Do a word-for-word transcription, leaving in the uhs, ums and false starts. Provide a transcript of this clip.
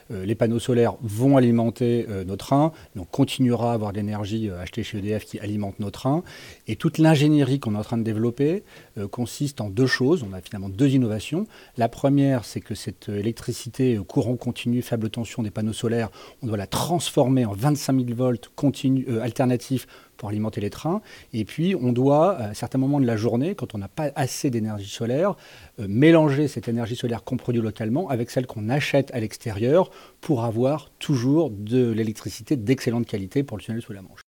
euh, les panneaux solaires vont alimenter euh, nos trains, et on continuera à avoir de l'énergie euh, achetée chez E D F qui alimente nos trains. Et toute l'ingénierie qu'on est en train de développer euh, consiste en deux choses. On a finalement deux innovations. La première, c'est que cette électricité euh, courant continu, faible tension des panneaux solaires, on doit la transformer en vingt-cinq mille volts continu, euh, alternatifs pour alimenter les trains. Et puis, on doit, à certains moments de la journée, quand on n'a pas assez d'énergie solaire, euh, mélanger cette énergie solaire qu'on produit localement avec celle qu'on achète à l'extérieur pour avoir toujours de l'électricité d'excellente qualité pour le tunnel sous la Manche.